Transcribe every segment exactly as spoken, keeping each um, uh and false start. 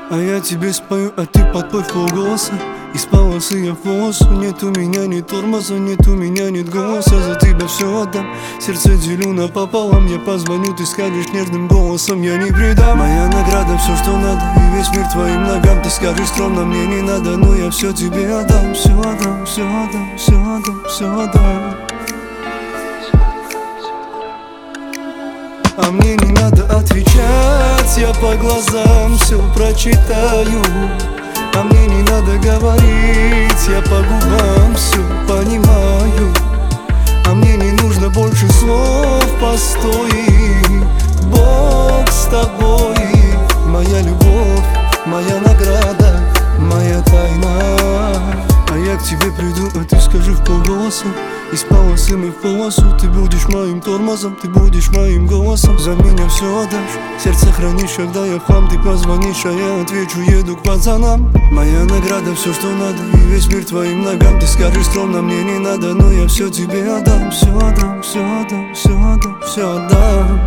А я тебе спою, а ты подпой в полголоса. Из полосы я в волосу. Нет у меня ни тормоза, нет у меня нет голоса. За тебя все отдам, сердце делю напополам. Я позвоню, ты скажешь нежным голосом, я не предам. Моя награда, все, что надо, и весь мир твоим ногам. Ты скажешь скромно, мне не надо, но я все тебе отдам. Все отдам, все отдам, все отдам, все отдам. А мне не надо отвечать, я по глазам все прочитаю. А мне не надо говорить, я по губам все понимаю. А мне не нужно больше слов, постой, Бог с тобой. Моя любовь, моя награда, моя тайна. А я к тебе приду, а ты скажи в полголоса. Из полосы мы в полосу. Ты будешь моим тормозом, ты будешь моим голосом. За меня все отдашь, сердце хранишь, когда я в хлам. Ты позвонишь, а я отвечу, еду к пацанам. Моя награда, все, что надо, и весь мир твоим ногам. Ты скажешь скромно, мне не надо, но я все тебе отдам. Все отдам, все отдам, все отдам, все отдам.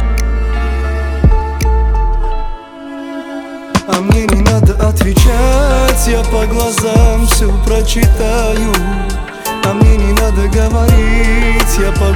А мне не надо отвечать, я по глазам все прочитаю. А мне не надо говорить, я по